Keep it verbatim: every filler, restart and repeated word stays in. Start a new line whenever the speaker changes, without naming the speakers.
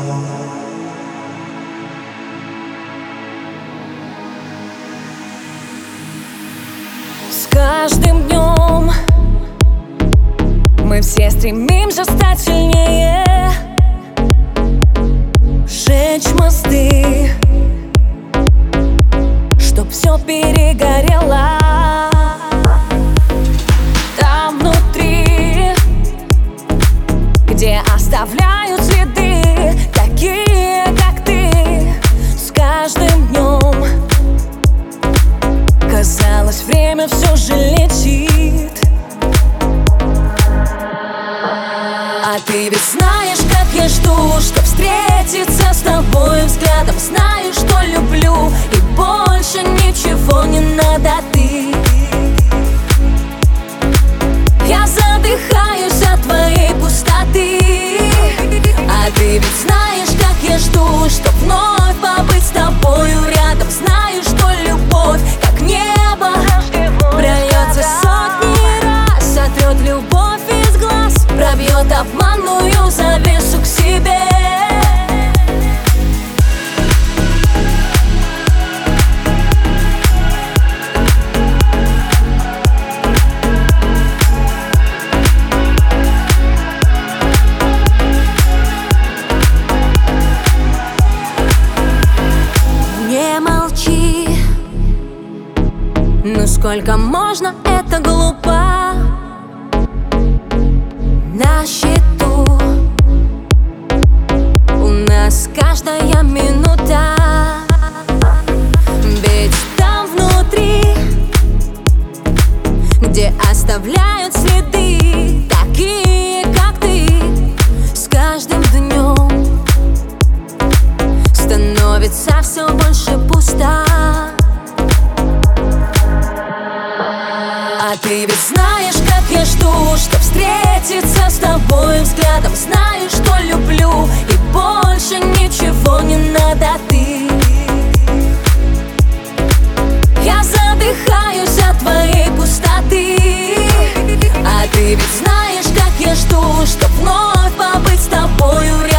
С каждым днем мы все стремимся стать сильнее, сжечь мосты, чтоб все перегорело. Там внутри, где оставляют следы такие, как ты. С каждым днем казалось, время все же летит. А ты ведь знаешь, как я жду, чтоб встретиться с тобой взглядом. Знаю, что люблю, и больше ничего не надо. Ты, я задыхаюсь от твоей пустоты. А ты ведь знаешь, как я жду, чтоб вновь побыть с тобою рядом. Знаю, что любовь, как небо, прольется сотни раз, сотрет любовь из глаз, пробьет обманную завесу к себе. Не молчи, ну сколько можно, это глупо. На счету у нас каждая минута. Ведь там внутри, где оставляют следы такие, как ты, с каждым днем становится все больше пусто. А ты ведь знаешь, как я жду, чтоб встретиться с тобой взглядом. Знаю, что люблю, и больше ничего не надо. Ты, я задыхаюсь от твоей пустоты. А ты ведь знаешь, как я жду, чтоб вновь побыть с тобою рядом.